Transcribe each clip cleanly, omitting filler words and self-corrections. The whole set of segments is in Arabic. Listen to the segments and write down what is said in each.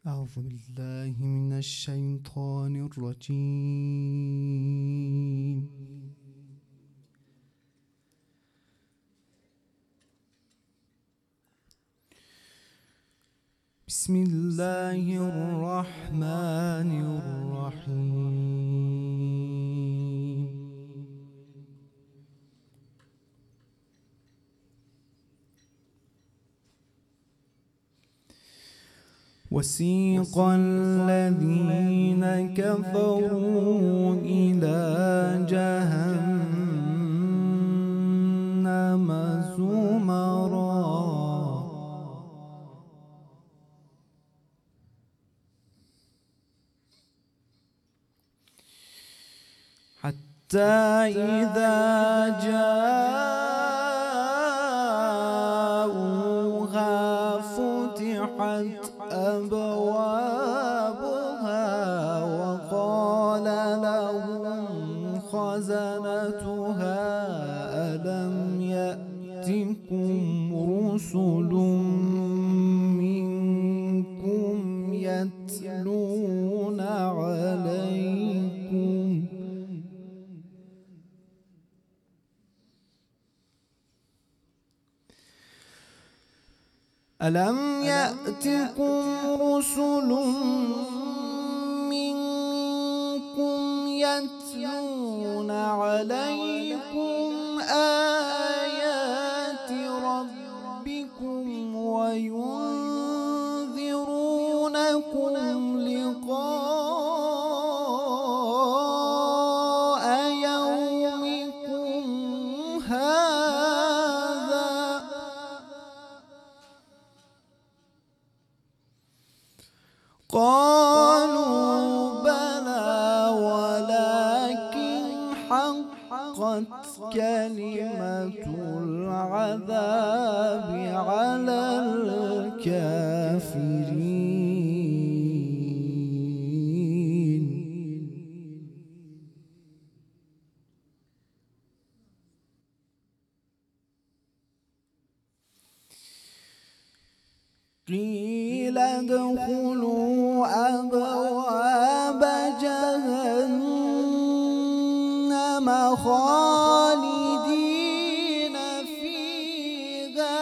أعوذ بالله من الشيطان الرجيم. بسم الله الرحمن الرحيم. وسيق الذين كفروا إلى جهنم زمرا حتى إذا جاءوها فتحت أبوابها وقال لهم خزنتها ألم يأتكم رسل منكم يتلون عليكم ألم يأتكم رسل منكم يتلون عليكم آيات ربكم وينذرونكم لقاء يومكم هذا قالوا بلى ولكن حقت كلمة العذاب على الكافرين. قيل ادخلوا أبواب جهنم خالدين فيها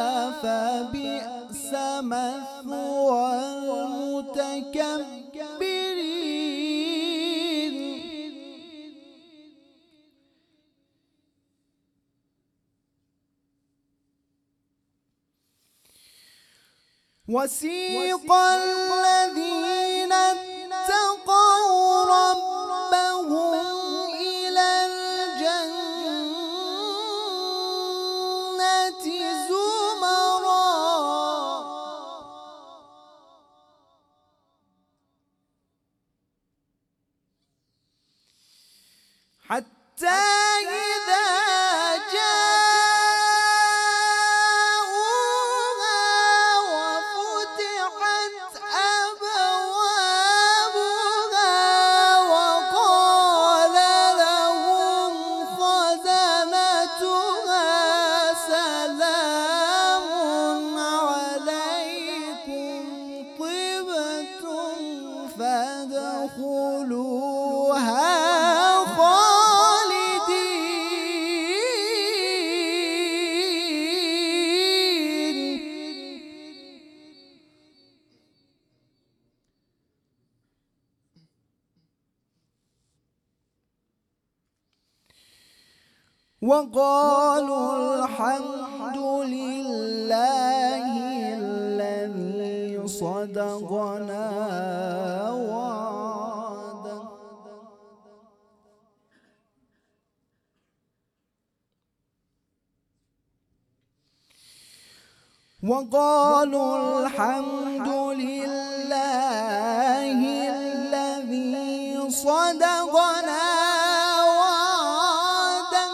فبئس مثوى المتكبرين. وسيق الذين اتقوا ربهم إلى الجنة زمرا حتى إذا فادخلوها خالدين. وقالوا الحمد لله الذي صدقنا وعده وقالوا الحمد لله الذي صدقنا وعده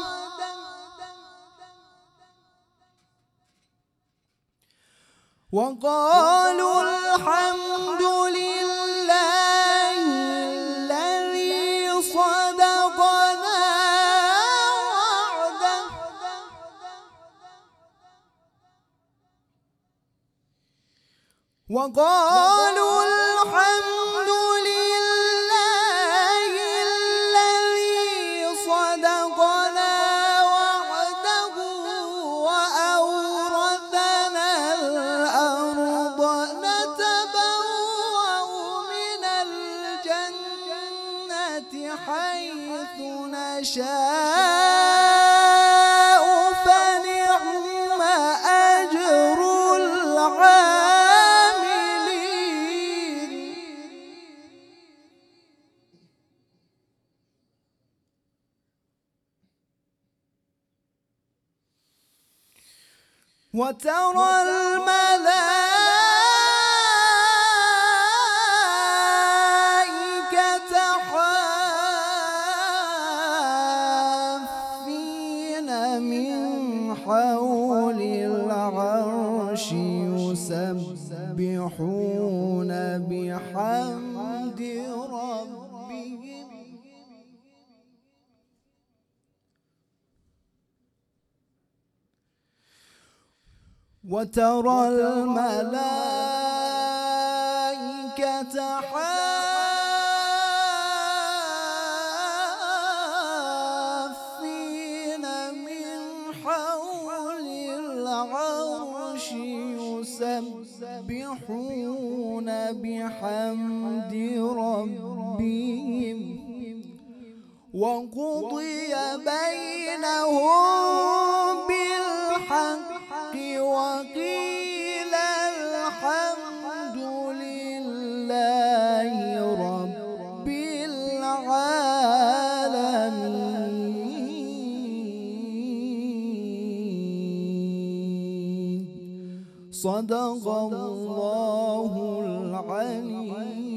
وقالوا الحمد لله الذي صدقنا وعده وقالوا حيث نشاء فنعم أجر العاملين وترى الملائكة حافين من حول العرش يسبحون بحمد ربهم وترى الملائكة حافين من حول العرش يسبحون بحمد ربهم وقضي بينهم بالحق وقيل الحمد لله رب العالمين صدق الله العلي